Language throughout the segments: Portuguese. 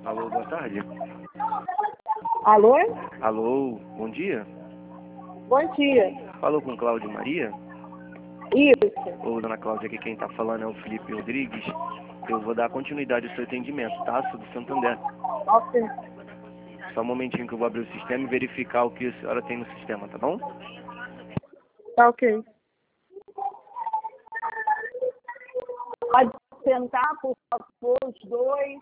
Alô, boa tarde. Alô? Alô, bom dia. Bom dia. Falou com Cláudia Maria? Isso. Ô, dona Cláudia, aqui quem tá falando é o Felipe Rodrigues. Eu vou dar continuidade ao seu atendimento, tá? Sou do Santander. Ok. Só um momentinho que eu vou abrir o sistema e verificar o que a senhora tem no sistema, tá bom? Tá ok. Pode sentar, por favor, os dois.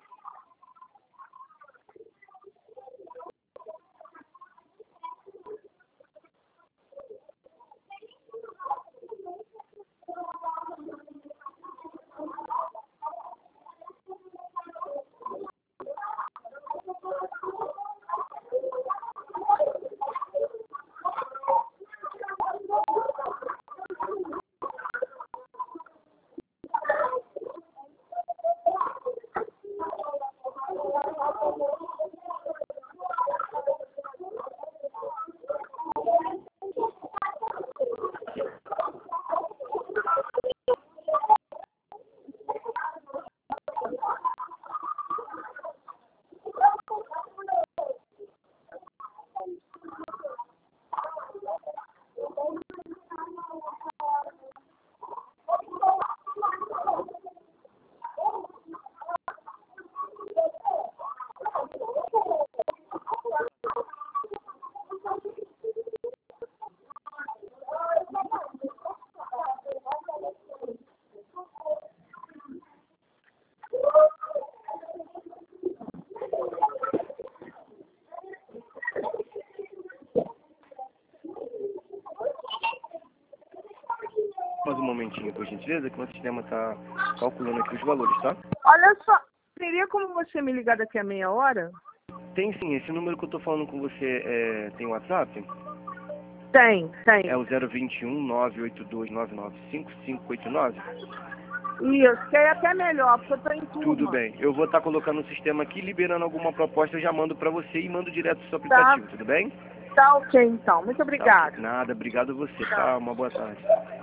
Mais um momentinho, por gentileza, que o meu sistema tá calculando aqui os valores, tá? Olha só, teria como você me ligar daqui a meia hora? Tem sim, esse número que eu tô falando com você tem WhatsApp? Tem. É o 021 982 995589? Isso, que é até melhor, porque eu tô em turma. Tudo bem. Eu vou estar colocando no sistema aqui, liberando alguma proposta, eu já mando pra você e mando direto pro seu aplicativo, tudo bem? Tá ok, então. Muito Tá, obrigada. nada, obrigado a você, tá? Uma boa tarde.